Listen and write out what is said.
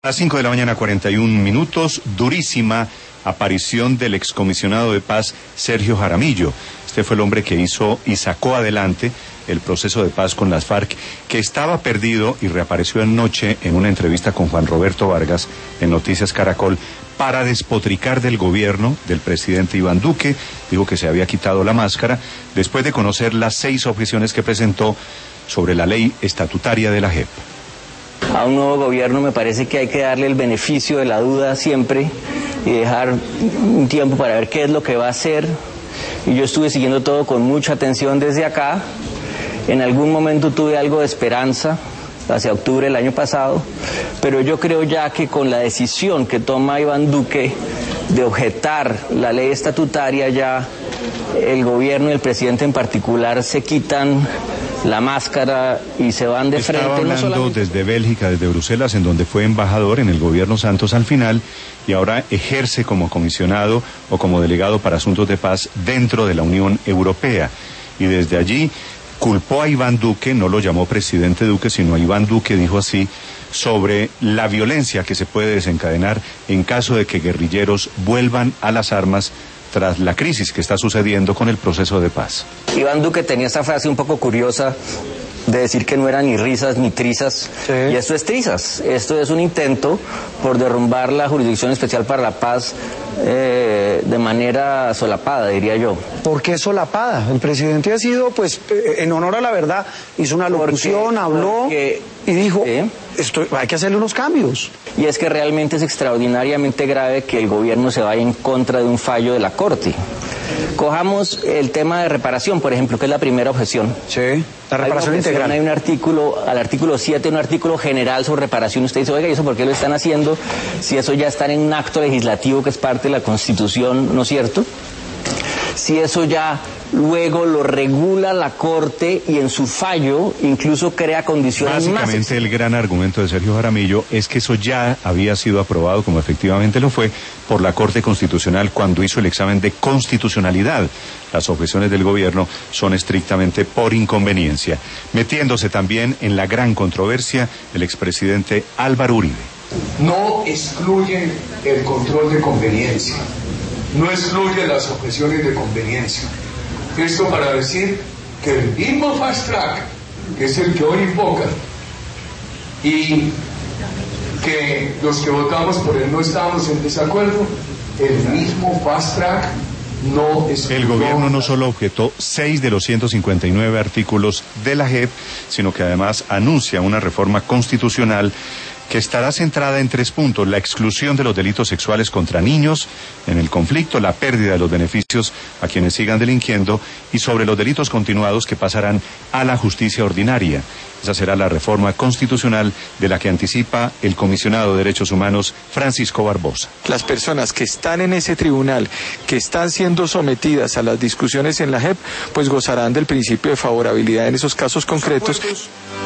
A las 5 de la mañana, 41 minutos, durísima aparición del excomisionado de paz Sergio Jaramillo. Este fue el hombre que hizo y sacó adelante el proceso de paz con las FARC, que estaba perdido y reapareció anoche en una entrevista con Juan Roberto Vargas en Noticias Caracol para despotricar del gobierno del presidente Iván Duque. Dijo que se había quitado la máscara después de conocer las 6 objeciones que presentó sobre la ley estatutaria de la JEP. A un nuevo gobierno me parece que hay que darle el beneficio de la duda siempre y dejar un tiempo para ver qué es lo que va a hacer. Y yo estuve siguiendo todo con mucha atención desde acá. En algún momento tuve algo de esperanza, hacia octubre del año pasado, pero yo creo ya que con la decisión que toma Iván Duque de objetar la ley estatutaria, ya el gobierno y el presidente en particular se quitan la máscara y se van de frente. Estaba hablando desde Bélgica, desde Bruselas, en donde fue embajador en el gobierno Santos al final, y ahora ejerce como comisionado o como delegado para asuntos de paz dentro de la Unión Europea. Y desde allí culpó a Iván Duque, no lo llamó presidente Duque, sino a Iván Duque, dijo así, sobre la violencia que se puede desencadenar en caso de que guerrilleros vuelvan a las armas tras la crisis que está sucediendo con el proceso de paz. Iván Duque tenía esta frase un poco curiosa de decir que no eran ni risas ni trizas, sí. Y esto es trizas, esto es un intento por derrumbar la Jurisdicción Especial para la Paz de manera solapada, diría yo. ¿Por qué solapada? El presidente ha sido, pues, en honor a la verdad, hizo una locución, habló y dijo, esto, hay que hacerle unos cambios. Y es que realmente es extraordinariamente grave que el gobierno se vaya en contra de un fallo de la Corte. Cojamos el tema de reparación, por ejemplo, que es la primera objeción. Sí, la reparación integral. Hay un artículo, al artículo 7, un artículo general sobre reparación. Usted dice, oiga, ¿y eso por qué lo están haciendo? Si eso ya está en un acto legislativo que es parte de la Constitución, ¿no es cierto? Si eso ya luego lo regula la Corte y en su fallo incluso crea condiciones Básicamente el gran argumento de Sergio Jaramillo es que eso ya había sido aprobado, como efectivamente lo fue, por la Corte Constitucional cuando hizo el examen de constitucionalidad. Las objeciones del gobierno son estrictamente por inconveniencia. Metiéndose también en la gran controversia el expresidente Álvaro Uribe. No excluye el control de conveniencia, no excluye las objeciones de conveniencia. Esto para decir que el mismo fast track, que es el que hoy invocan, y que los que votamos por él no estábamos en desacuerdo, el mismo fast track no es... El gobierno no solo objetó 6 de los 159 artículos de la JEP, sino que además anuncia una reforma constitucional que estará centrada en 3 puntos: la exclusión de los delitos sexuales contra niños en el conflicto, la pérdida de los beneficios a quienes sigan delinquiendo y sobre los delitos continuados que pasarán a la justicia ordinaria. Esa será la reforma constitucional de la que anticipa el comisionado de Derechos Humanos Francisco Barbosa. Las personas que están en ese tribunal, que están siendo sometidas a las discusiones en la JEP, pues gozarán del principio de favorabilidad en esos casos concretos.